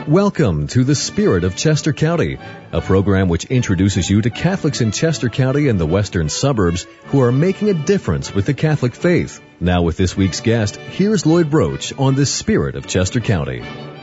Welcome to the Spirit of Chester County, a program which introduces you to Catholics in Chester County and the western suburbs who are making a difference with the Catholic faith. Now with this week's guest, here's Lloyd Broach on the Spirit of Chester County.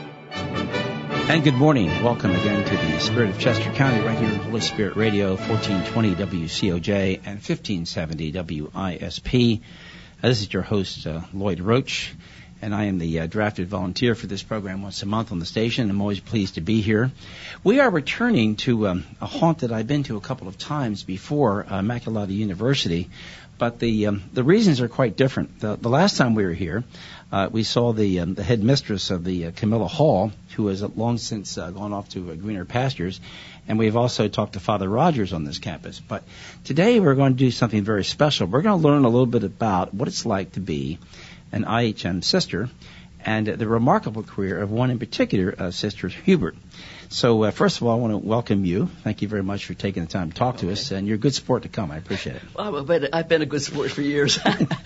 And good morning. Welcome again to the Spirit of Chester County right here on Holy Spirit Radio, 1420 WCOJ and 1570 WISP. This is your host, Lloyd Roach, and I am the drafted volunteer for this program once a month on the station. I'm always pleased to be here. We are returning to a haunt that I've been to a couple of times before, Immaculata University, but the reasons are quite different. The last time we were here, we saw the headmistress of the Camilla Hall, who has long since gone off to greener pastures, and we've also talked to Father Rogers on this campus. But today we're going to do something very special. We're going to learn a little bit about what it's like to be an IHM sister and the remarkable career of one in particular, Sister Hubert. So first of all, I want to welcome you. Thank you very much for taking the time to talk to us, and you're a good sport to come. I appreciate it. Well, I've been a good sport for years.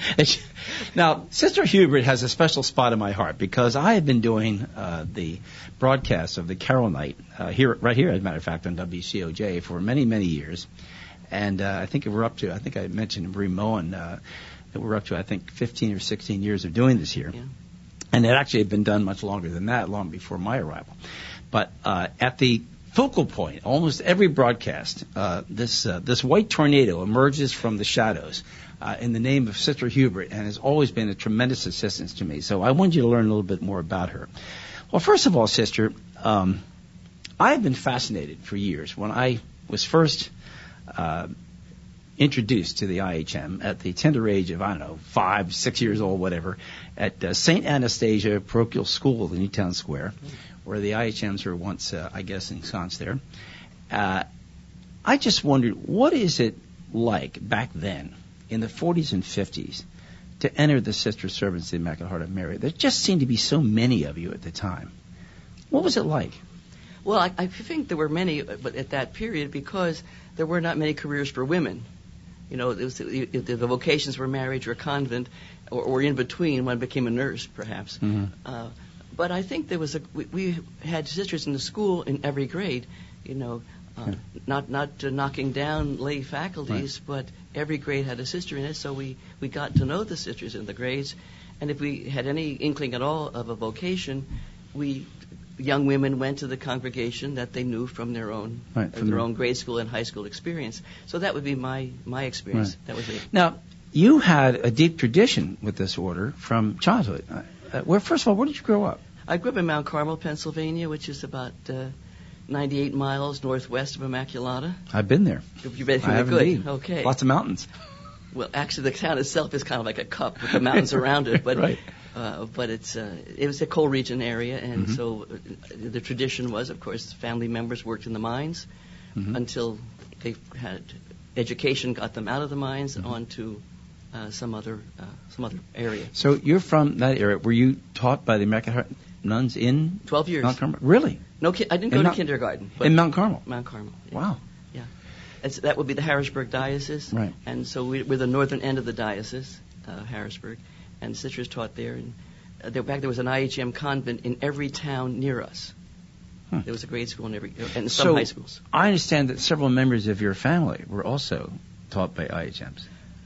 Now, Sister Hubert has a special spot in my heart because I have been doing the broadcast of the Carol Night right here, as a matter of fact, on WCOJ for many, many years. And I think I mentioned Marie Moen, that we're up to, I think, 15 or 16 years of doing this here. Yeah. And it actually had been done much longer than that, long before my arrival. But at the focal point, almost every broadcast, this white tornado emerges from the shadows in the name of Sister Hubert and has always been a tremendous assistance to me. So I wanted you to learn a little bit more about her. Well, first of all, Sister, I have been fascinated for years. When I was first introduced to the IHM at the tender age of, 5, 6 years old, whatever, at St. Anastasia Parochial School in Newtown Square, where the IHMs were once, ensconced there. I just wondered, what is it like back then, in the 40s and 50s, to enter the Sister Servants of the Immaculate Heart of Mary? There just seemed to be so many of you at the time. What was it like? Well, I think there were many at that period because there were not many careers for women. You know, the vocations were marriage or convent, or in between. One became a nurse, perhaps. Mm-hmm. But I think we had sisters in the school in every grade. You know, not knocking down lay faculties, right, but every grade had a sister in it. So we got to know the sisters in the grades, and if we had any inkling at all of a vocation, young women went to the congregation that they knew from their own own grade school and high school experience. So that would be my experience. Right. That was it. Now, you had a deep tradition with this order from childhood. First of all, where did you grow up? I grew up in Mount Carmel, Pennsylvania, which is about 98 miles northwest of Immaculata. I've been there. You've been I have good. Indeed. Okay. Lots of mountains. Well, actually, the town itself is kind of like a cup with the mountains around it, but right. But it was a coal region area, and mm-hmm. so the tradition was, of course, family members worked in the mines mm-hmm. until they had education, got them out of the mines mm-hmm. onto some other area. So you're from that area. Were you taught by the Immaculate Heart nuns in 12 years. Mount Carmel? Really? No, I didn't go to kindergarten. In Mount Carmel? Mount Carmel. Yeah. Wow. Yeah. That would be the Harrisburg Diocese. Right. And so we're the northern end of the diocese, Harrisburg, and sisters taught there. And there was an IHM convent in every town near us. Huh. There was a grade school and some high schools. I understand that several members of your family were also taught by IHMs.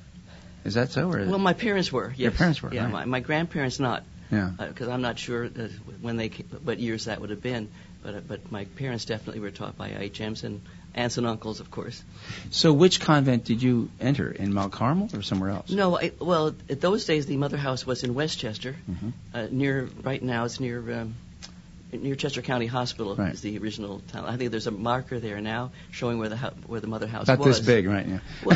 Is that so? Well, my parents were, yes. Your parents were, yeah. Right. My grandparents not. Yeah. Because I'm not sure what years that would have been. But my parents definitely were taught by IHMs and aunts and uncles, of course. So which convent did you enter, in Mount Carmel or somewhere else? No, well, at those days the mother house was in Westchester, mm-hmm. Right now it's near Chester County Hospital right. is the original town. I think there's a marker there now showing where the mother house was. About this big, right? Yeah. Well,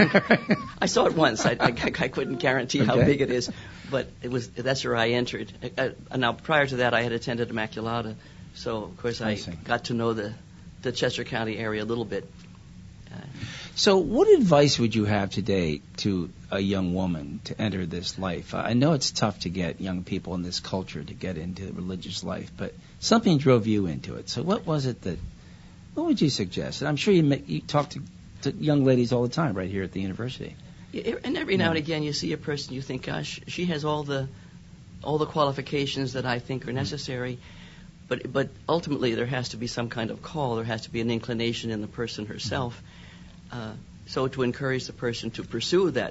I saw it once. I couldn't guarantee how big it is, but that's where I entered. Now, prior to that, I had attended Immaculata, so of course I got to know the Chester County area a little bit. So what advice would you have today to a young woman to enter this life? I know it's tough to get young people in this culture to get into religious life, but something drove you into it. So what would you suggest? And I'm sure you talk to young ladies all the time right here at the university. Yeah, and every now and again you see a person you think, gosh, she has all the qualifications that I think are necessary. But ultimately, there has to be some kind of call. There has to be an inclination in the person herself. So to encourage the person to pursue that,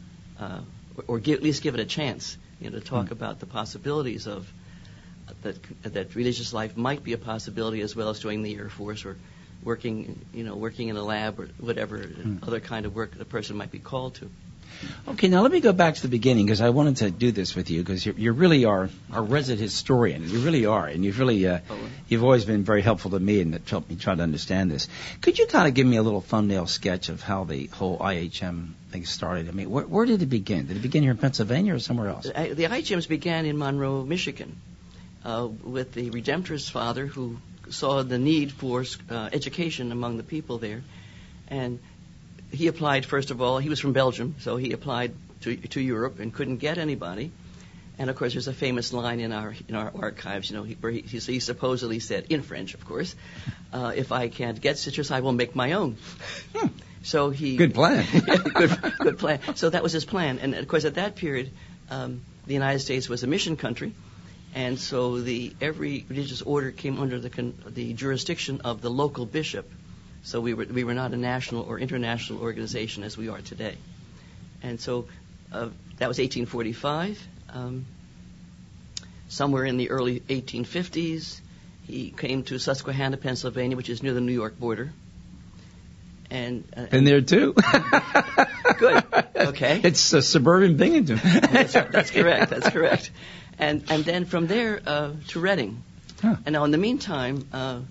or at least give it a chance, to talk about the possibilities of that religious life might be a possibility, as well as joining the Air Force or working in a lab or whatever other kind of work the person might be called to. Okay, now let me go back to the beginning, because I wanted to do this with you, because you really are our resident historian. You really are, and you've really you've always been very helpful to me, and it helped me try to understand this. Could you kind of give me a little thumbnail sketch of how the whole IHM thing started? I mean, where did it begin? Did it begin here in Pennsylvania or somewhere else? The IHMs began in Monroe, Michigan, with the Redemptorist father who saw the need for education among the people there, and he applied, first of all. He was from Belgium, so he applied to Europe and couldn't get anybody. And of course, there's a famous line in our archives, where he supposedly said, in French, of course, "If I can't get citrus, I will make my own." So Good plan. good plan. So that was his plan. And of course, at that period, the United States was a mission country, and so every religious order came under the jurisdiction of the local bishop. So we were not a national or international organization as we are today. And so that was 1845. Somewhere in the early 1850s, he came to Susquehanna, Pennsylvania, which is near the New York border. And there too. Good. Okay. It's suburban Binghamton. That's correct. That's correct. And then from there to Reading. Huh. And now in the meantime,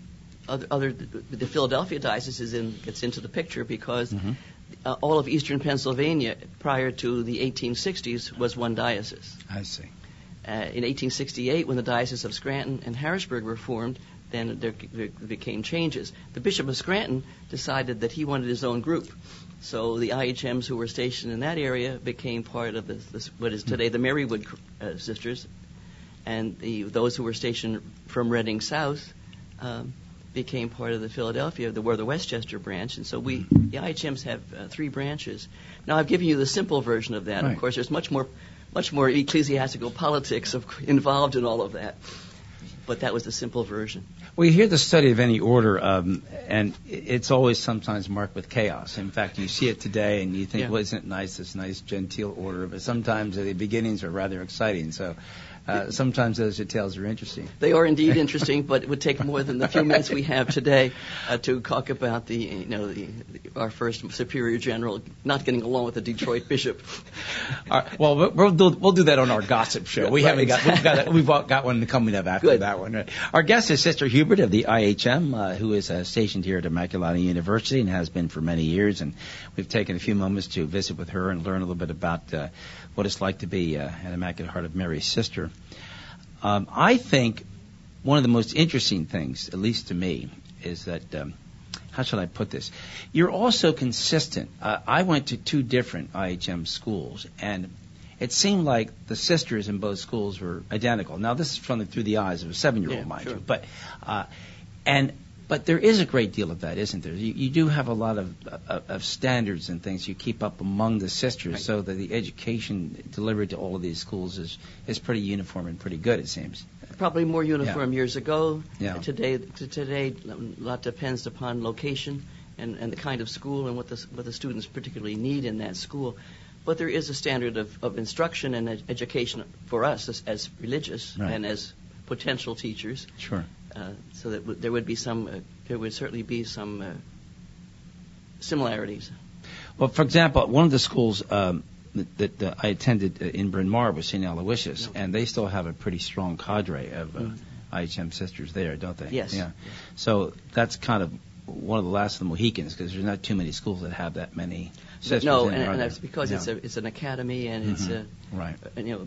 the Philadelphia diocese gets into the picture because all of eastern Pennsylvania prior to the 1860s was one diocese. I see. In 1868, when the Diocese of Scranton and Harrisburg were formed, then there became changes. The Bishop of Scranton decided that he wanted his own group. So the IHMs who were stationed in that area became part of what is today the Marywood Sisters. And those who were stationed from Reading South became part of the Philadelphia, the Westchester branch. And so the IHMs have 3 branches. Now, I've given you the simple version of that. Right. Of course, there's much more ecclesiastical politics involved in all of that. But that was the simple version. Well, you hear the study of any order, and it's always sometimes marked with chaos. In fact, you see it today, and you think, well, isn't it nice, this nice genteel order? But sometimes the beginnings are rather exciting. So sometimes those details are interesting. They are indeed interesting, but it would take more than the few minutes we have today to talk about our first superior general not getting along with the Detroit bishop. Well, we'll do that on our gossip show. We've got one coming up after that one. Right. Our guest is Sister Hubert of the IHM, who is stationed here at Immaculata University and has been for many years. And we've taken a few moments to visit with her and learn a little bit about what it's like to be an Immaculate Heart of Mary's sister. I think one of the most interesting things, at least to me, is that, how should I put this? You're also consistent. I went to 2 different IHM schools, and it seemed like the sisters in both schools were identical. Now, this is through the eyes of a 7-year-old, mind you. But there is a great deal of that, isn't there? You do have a lot of standards and things you keep up among the sisters, right, so that the education delivered to all of these schools is pretty uniform and pretty good, it seems. Probably more uniform years ago. Yeah. Today, a lot depends upon location and the kind of school and what the students particularly need in that school. But there is a standard of instruction and education for us as religious, right, and as potential teachers. Sure. So that there would certainly be some similarities. Well, for example, one of the schools that I attended in Bryn Mawr was St. Aloysius, and they still have a pretty strong cadre of IHM sisters there, don't they? Yes. Yeah. So that's kind of one of the last of the Mohicans, because there's not too many schools that have that many sisters. No, and that's because it's an academy and it's right,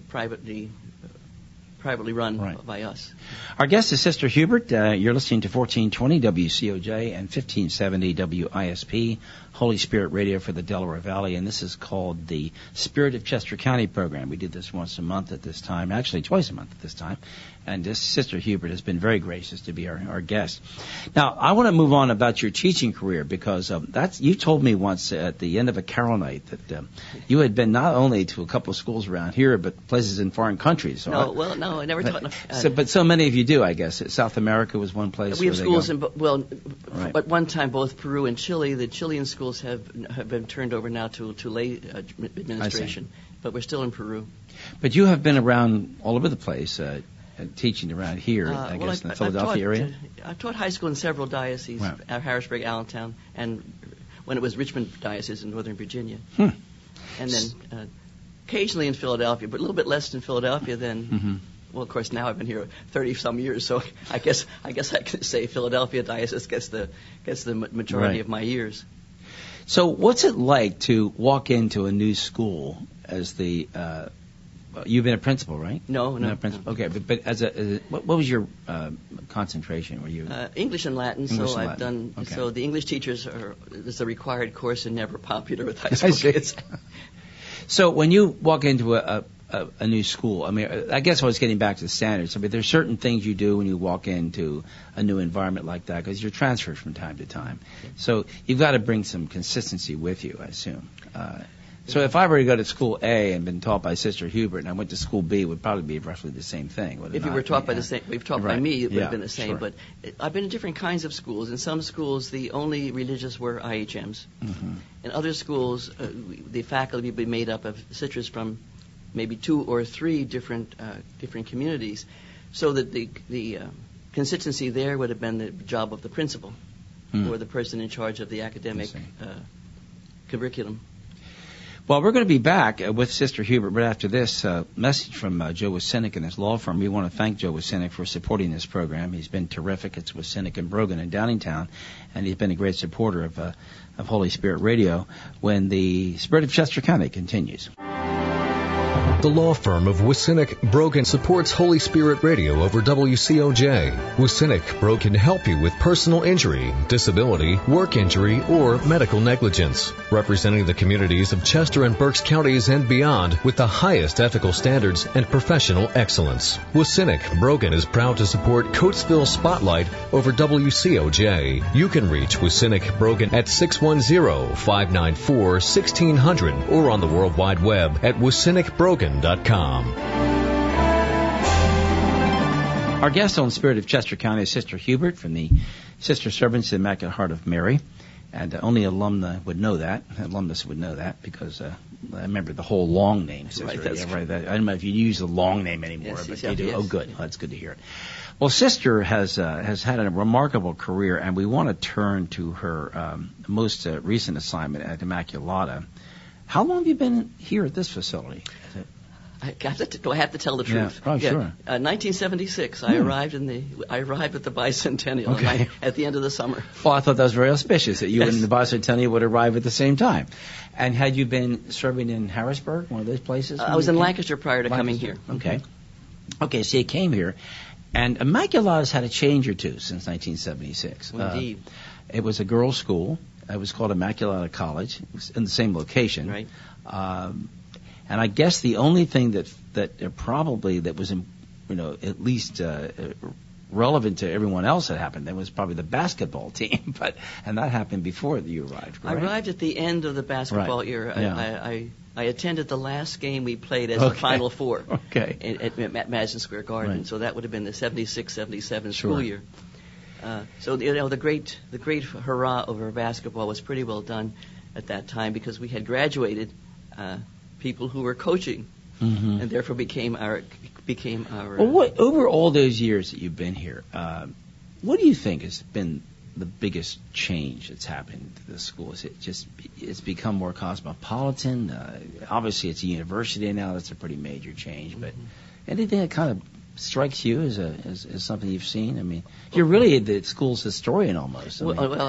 privately run by us. Our guest is Sister Hubert. You're listening to 1420 WCOJ and 1570 WISP, Holy Spirit Radio for the Delaware Valley, and this is called the Spirit of Chester County program. We do this once a month at this time, actually twice a month at this time, And this Sister Hubert has been very gracious to be our guest. Now, I want to move on about your teaching career, because you told me once at the end of a carol night that you had been not only to a couple of schools around here, but places in foreign countries. So No, I never taught. But so many of you do, I guess. South America was one place. We have schools right. At one time, both Peru and Chile. The Chilean schools have been turned over now to lay administration, but we're still in Peru. But you have been around all over the place. Teaching around here, I guess, in the Philadelphia area? I've taught high school in several dioceses, at Harrisburg, Allentown, and when it was Richmond Diocese in Northern Virginia. And then occasionally in Philadelphia, but a little bit less in Philadelphia than, well, of course, now I've been here 30-some years, so I guess I can say Philadelphia Diocese gets the majority of my years. So what's it like to walk into a new school as the... you've been a principal, right? No. Not principal. Okay, but what was your concentration? Were you English and Latin? English so and I've Latin. done. Okay. So the English teachers is a required course and never popular with high school kids. So when you walk into a new school, I mean, I guess I was getting back to the standards. I mean, there's certain things you do when you walk into a new environment like that, because you're transferred from time to time. So you've got to bring some consistency with you, I assume. So if I were to go to school A and been taught by Sister Hubert, and I went to school B, it would probably be roughly the same thing. If you were taught by the same, if taught by me, it would have been the same. Sure. But I've been in different kinds of schools. In some schools, the only religious were IHMs. In other schools, the faculty would be made up of sisters from maybe 2 or 3 different communities, so that the consistency there would have been the job of the principal or the person in charge of the academic curriculum. Well, we're going to be back with Sister Hubert right after this message from Joe Wasinek and his law firm. We want to thank Joe Wasinek for supporting this program. He's been terrific. It's Wasinek and Brogan in Downingtown, and he's been a great supporter of Holy Spirit Radio when the Spirit of Chester County continues. The law firm of Wasinek Brogan supports Holy Spirit Radio over WCOJ. Wasinek Brogan can help you with personal injury, disability, work injury, or medical negligence. Representing the communities of Chester and Berks counties and beyond with the highest ethical standards and professional excellence. Wasinek Brogan is proud to support Coatesville Spotlight over WCOJ. You can reach Wasinek Brogan at 610-594-1600 or on the World Wide Web at wasinekbrogan.com. Our guest on Spirit of Chester County is Sister Hubert from the Sister Servants of the Immaculate Heart of Mary. And only alumnus would know that because I remember the whole long name. Sister. Right, that's right. I don't know if you use the long name anymore, yes, but you do. Yes. Oh, good. Well, that's good to hear it. Well, Sister has had a remarkable career, and we want to turn to her most recent assignment at Immaculata. How long have you been here at this facility? Do I have to tell the truth? Yeah. Oh, sure. 1976. I arrived at the bicentennial at the end of the summer. Well, I thought that was very auspicious that you and the bicentennial would arrive at the same time. And had you been serving in Harrisburg, one of those places? I was in Lancaster prior to coming here. Okay. Okay, so you came here. And Immaculata's had a change or two since 1976. Indeed. It was a girls' school. It was called Immaculata College. It was in the same location. Right. And I guess the only thing that was, at least relevant to everyone else that happened then was probably the basketball team. And that happened before you arrived, right? I arrived at the end of the basketball year. Yeah. I attended the last game we played as the Final Four at Madison Square Garden. Right. So that would have been the 76-77 Sure. school year. So the great hurrah over basketball was pretty well done at that time because we had graduated people who were coaching, and therefore became our. Well, over all those years that you've been here, what do you think has been the biggest change that's happened to the school? Is it just it's become more cosmopolitan? Obviously, it's a university now. That's a pretty major change. But anything that kind of strikes you as something you've seen? I mean, you're really the school's historian almost.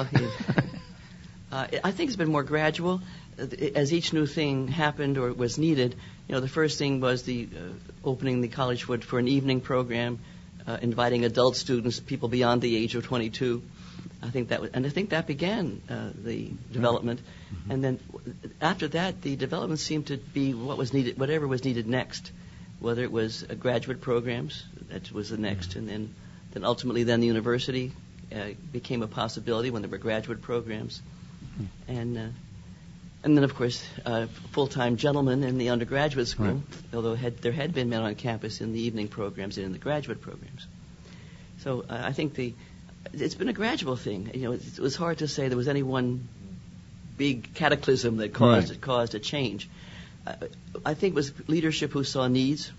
I think it's been more gradual. As each new thing happened or was needed, the first thing was the opening the college for an evening program, inviting adult students, people beyond the age of 22. I think that began the development, and then after that, the development seemed to be what was needed, whatever was needed next, whether it was graduate programs that was the next, and then ultimately the university became a possibility when there were graduate programs, and then of course full-time gentlemen in the undergraduate school, although there had been men on campus in the evening programs and in the graduate programs. So I think it's been a gradual thing. It was hard to say there was any one big cataclysm that caused a change. I think it was leadership who saw needs,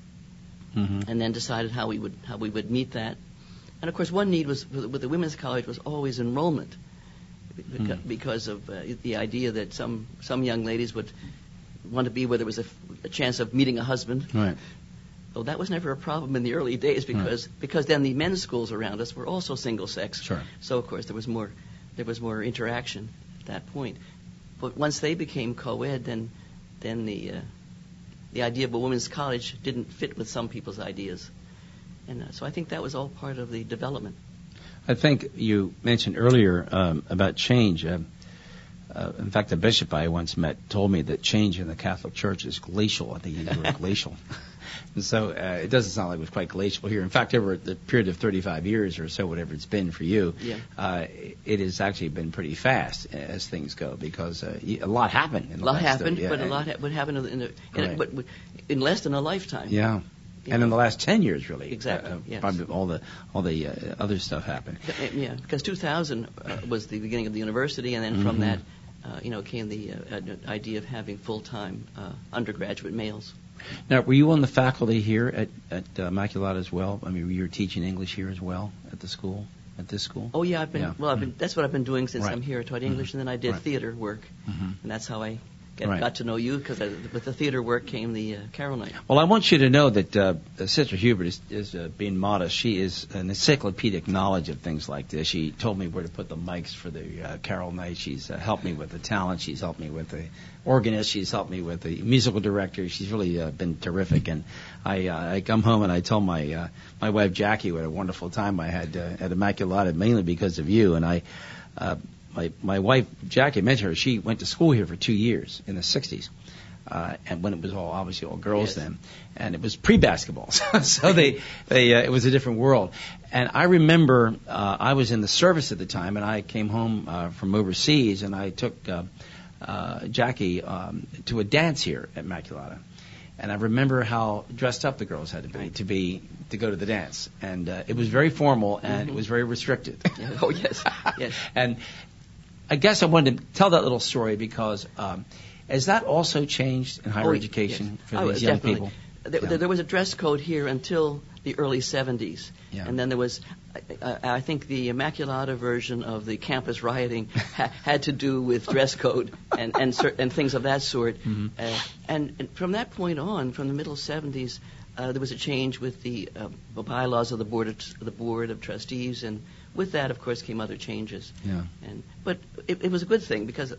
and then decided how we would meet that. And of course, one need was with the women's college was always enrollment, because of the idea that some young ladies would want to be where there was a chance of meeting a husband. Right. Well, that was never a problem in the early days because then the men's schools around us were also single sex. Sure. So of course there was more interaction at that point. But once they became co-ed, then the idea of a women's college didn't fit with some people's ideas, and so I think that was all part of the development. I think you mentioned earlier about change. In fact, the bishop I once met told me that change in the Catholic Church is glacial. I think he used the word glacial. And so it doesn't sound like it was quite glacial here. In fact, over the period of 35 years or so, whatever it's been for you, it has actually been pretty fast as things go, because a lot happened. But a lot would happen in less than a lifetime. Yeah. And in the last 10 years, really. Exactly. Yes. Probably all the other stuff happened. Yeah, because 2000 was the beginning of the university, and then from that, came the idea of having full-time undergraduate males. Now, were you on the faculty here at Immaculata as well? I mean, you were teaching English here as well at the school, at this school? Oh yeah, that's what I've been doing since I'm here. I taught English, and then I did theater work, and that's how I got to know you, because with the theater work came the Carol Night. Well, I want you to know that Sister Hubert is being modest. She is an encyclopedic knowledge of things like this. She told me where to put the mics for the Carol Night. She's helped me with the talent. She's helped me with the organist. She's helped me with the musical director. She's really been terrific. And I come home and I tell my wife Jackie what a wonderful time I had at Immaculata, mainly because of you. And my wife, Jackie, I mentioned her, she went to school here for 2 years in the 60s. And when it was obviously all girls then. And it was pre-basketball. So it was a different world. And I remember I was in the service at the time, and I came home from overseas, and I took Jackie to a dance here at Immaculata. And I remember how dressed up the girls had to be to go to the dance. And it was very formal, and it was very restricted. Oh, yes. Yes. And I guess I wanted to tell that little story because has that also changed in higher education for these young people? There was a dress code here until the early 70s. Yeah. And then there was, I think the Immaculata version of the campus rioting had to do with dress code and things of that sort. And from that point on, from the middle 70s, there was a change with the bylaws of the board of trustees, and with that, of course, came other changes. Yeah. But it was a good thing because,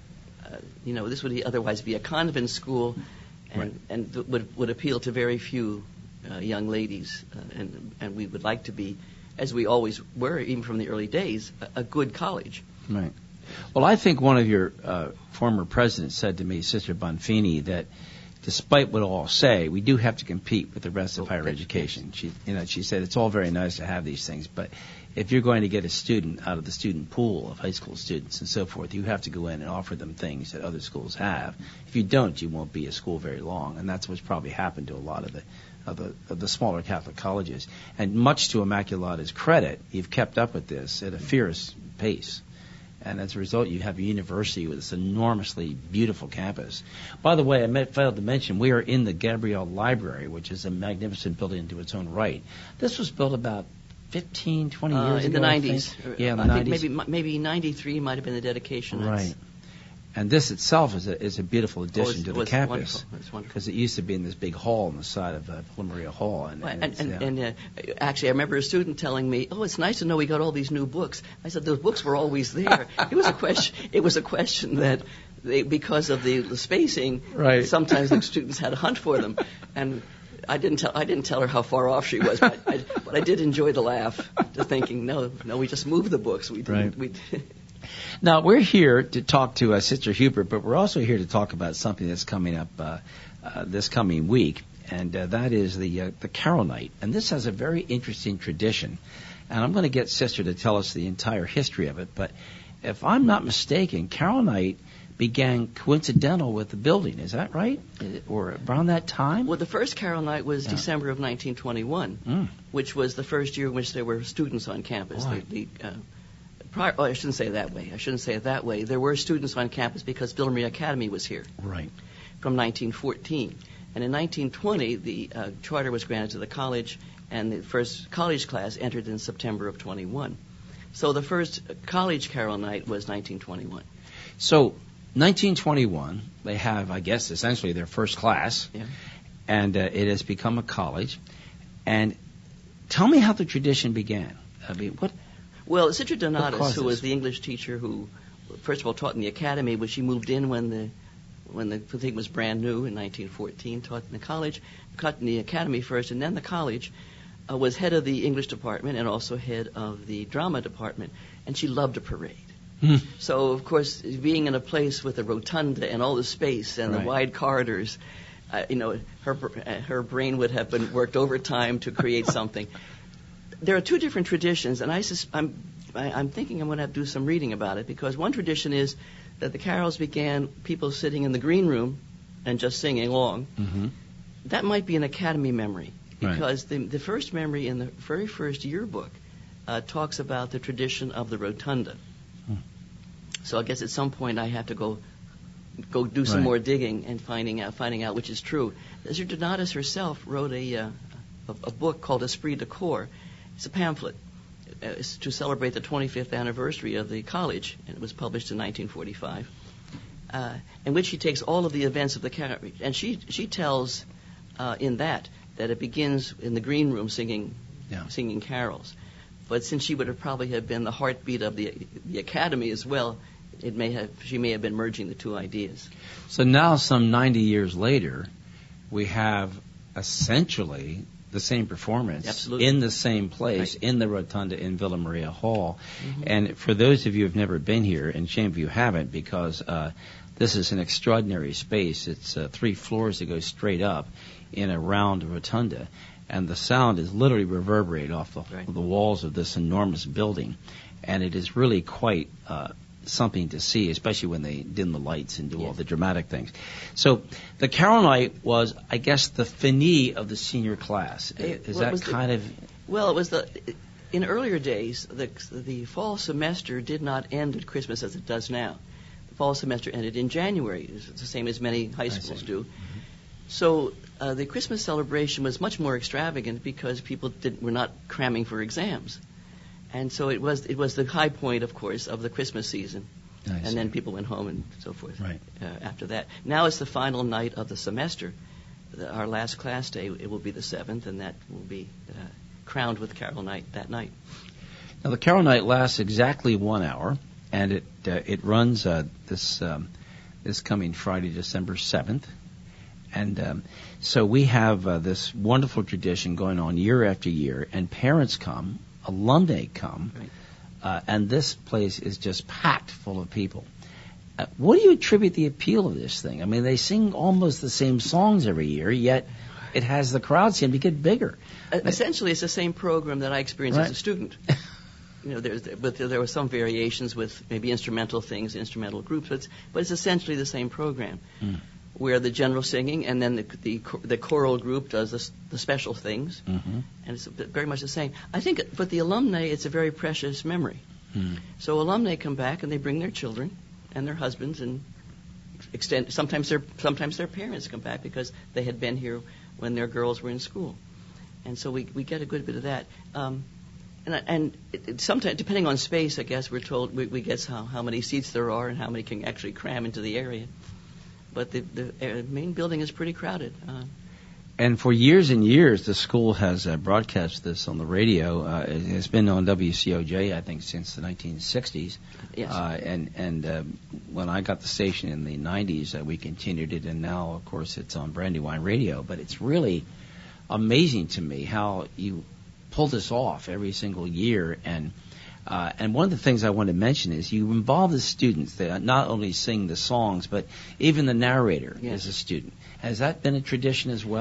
this would otherwise be a convent school, and would appeal to very few young ladies, and we would like to be, as we always were, even from the early days, a good college. Right. Well, I think one of your former presidents said to me, Sister Bonfini, that despite what all say, we do have to compete with the rest of higher education. She said it's all very nice to have these things, but if you're going to get a student out of the student pool of high school students and so forth, you have to go in and offer them things that other schools have. If you don't, you won't be a school very long, and that's what's probably happened to a lot of the smaller Catholic colleges. And much to Immaculata's credit, you've kept up with this at a fierce pace. And as a result, you have a university with this enormously beautiful campus. By the way, I failed to mention, we are in the Gabriel Library, which is a magnificent building into its own right. This was built about 15, 20 years in ago. In the 90s. Yeah, in the 90s. I think maybe 93 might have been the dedication. Right. And this itself is a beautiful addition to the campus. It's wonderful. Because it used to be in this big hall on the side of Villa Maria Hall. Actually, I remember a student telling me, "Oh, it's nice to know we got all these new books." I said, "Those books were always there." It was a question that because of the spacing, sometimes the students had to hunt for them, and I didn't tell her how far off she was, but I did enjoy the laugh, just thinking, no, we just moved the books. We didn't. Right. Now, we're here to talk to Sister Hubert, but we're also here to talk about something that's coming up this coming week. and that is the Carol Night. And this has a very interesting tradition. And I'm going to get Sister to tell us the entire history of it. But if I'm not mistaken, Carol Night began coincidental with the building. Is that right? Or around that time? Well, the first Carol Night was December of 1921, which was the first year in which there were students on campus. Right. I shouldn't say it that way. There were students on campus because Villa Maria Academy was here. Right. From 1914. And in 1920, the charter was granted to the college, and the first college class entered in September of 21. So the first college Carol Night was 1921. So 1921, they have, I guess, essentially their first class, and it has become a college. And tell me how the tradition began. I mean, what? Well, Sister Donatus, who was the English teacher who, first of all, taught in the academy, but she moved in when the thing was brand new in 1914, taught in the college, taught in the academy first, and then the college, was head of the English department and also head of the drama department, and she loved a parade. So, of course, being in a place with a rotunda and all the space and the wide corridors, her brain would have been worked overtime to create something. There are two different traditions, and I'm thinking I'm going to have to do some reading about it, because one tradition is that the carols began people sitting in the green room and just singing along. Mm-hmm. That might be an academy memory, because the first memory in the very first yearbook talks about the tradition of the rotunda. So I guess at some point I have to go do some more digging and finding out which is true. Sister Donatus herself wrote a book called Esprit de Corps. It's a pamphlet. It's to celebrate the 25th anniversary of the college, and it was published in 1945, in which she takes all of the events of the carol, and she tells in that it begins in the green room singing carols. But since she would have probably have been the heartbeat of the academy as well, she may have been merging the two ideas. So now, some 90 years later, we have essentially the same performance in the same place, in the rotunda in Villa Maria Hall. Mm-hmm. And for those of you who have never been here, and shame if you haven't, because this is an extraordinary space. It's 3 floors that go straight up in a round rotunda, and the sound is literally reverberated off the walls of this enormous building, and it is really quite something to see, especially when they dim the lights and do all the dramatic things. So the Carol Night was, I guess, the finis of the senior class. Well, it was in earlier days, the fall semester did not end at Christmas as it does now. The fall semester ended in January. It's the same as many high schools do. Mm-hmm. So the Christmas celebration was much more extravagant because people were not cramming for exams. And so it was the high point, of course, of the Christmas season. And then people went home and so forth after that. Now it's the final night of the semester. Our last class day, it will be the 7th, and that will be crowned with Carol Night that night. Now, the Carol Night lasts exactly 1 hour, and it runs this coming Friday, December 7th. And so we have this wonderful tradition going on year after year, and parents come, alumni come, and this place is just packed full of people. What do you attribute the appeal of this thing? I mean, they sing almost the same songs every year, yet it has the crowd seem to get bigger. Essentially, it's the same program that I experienced as a student. But there were some variations with maybe instrumental things, instrumental groups, but it's essentially the same program. Where the general singing, and then the choral group does the special things, and it's very much the same. I think, but the alumni, it's a very precious memory. So alumni come back and they bring their children and their husbands, and sometimes their parents come back because they had been here when their girls were in school, and so we get a good bit of that. And sometimes, depending on space, I guess we're told we guess how many seats there are and how many can actually cram into the area. But the main building is pretty crowded. And for years and years, the school has broadcast this on the radio. It has been on WCOJ, I think, since the 1960s. Yes. And when I got the station in the 90s, we continued it, and now, of course, it's on Brandywine Radio. But it's really amazing to me how you pull this off every single year. And one of the things I want to mention is you involve the students. They not only sing the songs, but even the narrator is a student. Has that been a tradition as well?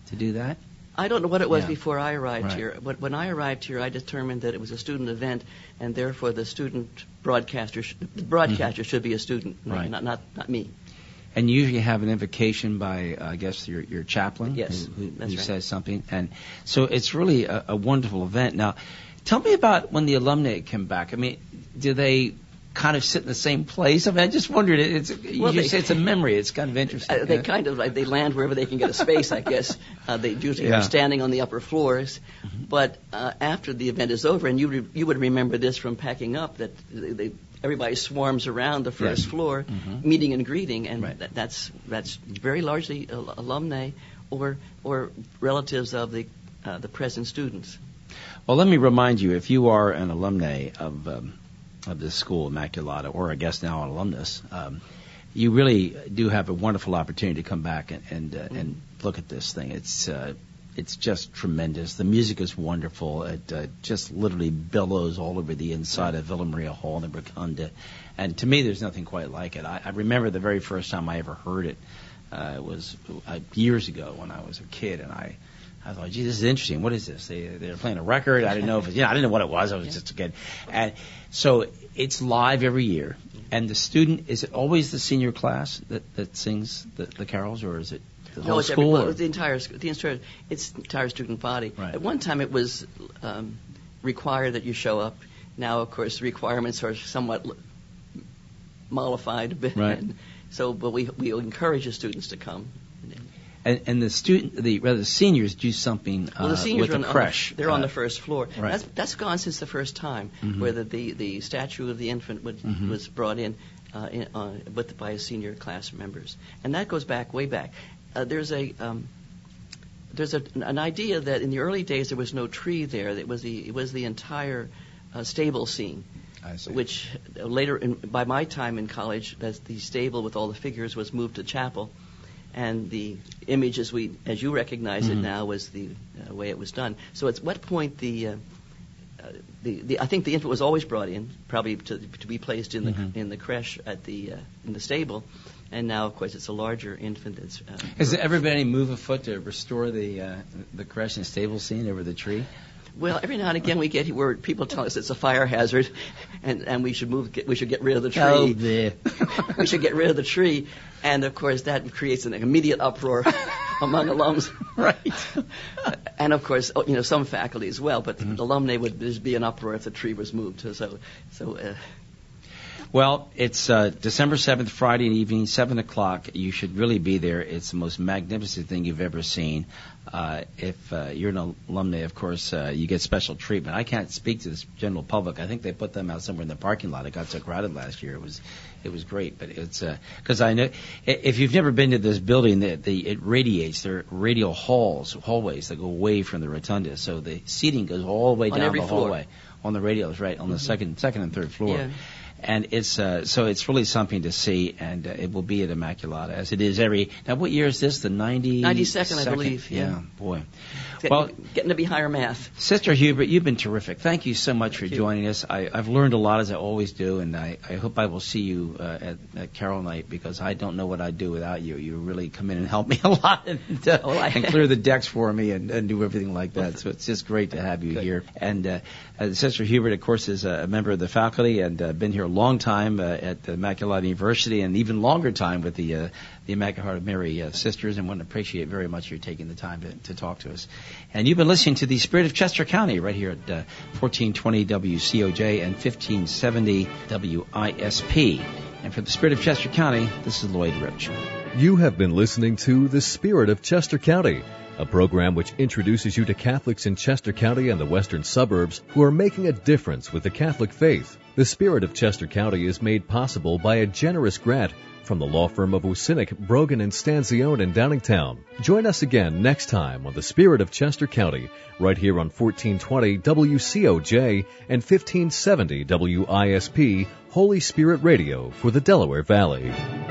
to do that? I don't know what it was Yeah. before I arrived Right. here, but when I arrived here, I determined that it was a student event, and therefore the broadcaster should be a student, Right. not me. And you usually have an invocation by, I guess, your chaplain, Yes, who that's right. says something. And so it's really a wonderful event. Now, tell me about when the alumni come back. I mean, do they kind of sit in the same place? I mean, I just wondered. You say it's a memory. It's kind of interesting. They kind of they land wherever they can get a space, I guess. They usually Yeah. are standing on the upper floors. Mm-hmm. But after the event is over, and you would remember this from packing up, that everybody swarms around the first Yes. floor, Mm-hmm. meeting and greeting, and Right. that's very largely alumni or relatives of the present students. Well, let me remind you, if you are an alumni of this school, Immaculata, or I guess now an alumnus, you really do have a wonderful opportunity to come back and look at this thing. It's just tremendous. The music is wonderful. It just literally billows all over the inside of Villa Maria Hall in the Rotunda. And to me, there's nothing quite like it. I remember the very first time I ever heard it. It was years ago when I was a kid, and I thought, gee, this is interesting. What is this? They're playing a record. I didn't know if it, I didn't know what it was. I was just a kid. And so it's live every year. And the student, is it always the senior class that sings the carols, or is it the whole it's school? it's the entire student body. Right. At one time, it was required that you show up. Now, of course, the requirements are somewhat mollified a bit. Right. But we encourage the students to come. And the seniors do something Well, the seniors with the creche. they're on the first floor. Right. That's gone since the first time, where the statue of the infant was brought in, by his senior class members, and that goes way back. There's an idea that in the early days there was no tree there. It was the entire stable scene. I see. Which later, by my time in college, that the stable with all the figures was moved to chapel. And the image, as you recognize it now, was the way it was done. So at what point I think the infant was always brought in, probably to be placed in the creche in the stable, and now of course it's a larger infant. Has there ever been any move afoot to restore the creche and stable scene over the tree? Well, every now and again we get where people tell us it's a fire hazard, and we should get rid of the tree. Oh, there. We should get rid of the tree, and of course that creates an immediate uproar among alums. Right. And of course, some faculty as well, but the alumni would just be an uproar if the tree was moved. Well, it's December 7th, Friday evening, 7 o'clock. You should really be there. It's the most magnificent thing you've ever seen. If you're an alumni, of course, you get special treatment. I can't speak to the general public. I think they put them out somewhere in the parking lot. It got so crowded last year. It was great. But it's because I know if you've never been to this building, it radiates. There are radial hallways that go away from the rotunda. So the seating goes all the way down the hallway on the radials, right, on the second and third floor. Yeah. And it's it's really something to see, and it will be at Immaculata, as it is every. Now, what year is this? The 92nd, I believe. Yeah. Boy. Getting to be higher math. Sister Hubert, you've been terrific. Thank you so much for joining us. I've learned a lot, as I always do, and I hope I will see you at Carol Night, because I don't know what I'd do without you. You really come in and help me a lot, and clear the decks for me and do everything like that. So it's just great to have you here. And Sister Hubert, of course, is a member of the faculty and been here a long time at the Immaculata University, and even longer time with the Immaculate Heart of Mary sisters, and want to appreciate very much you taking the time to talk to us. And you've been listening to the Spirit of Chester County right here at 1420 WCOJ and 1570 WISP. And for the Spirit of Chester County, this is Lloyd Rich. You have been listening to The Spirit of Chester County, a program which introduces you to Catholics in Chester County and the western suburbs who are making a difference with the Catholic faith. The Spirit of Chester County is made possible by a generous grant from the law firm of Usinik, Brogan, and Stanzione in Downingtown. Join us again next time on The Spirit of Chester County, right here on 1420 WCOJ and 1570 WISP, Holy Spirit Radio for the Delaware Valley.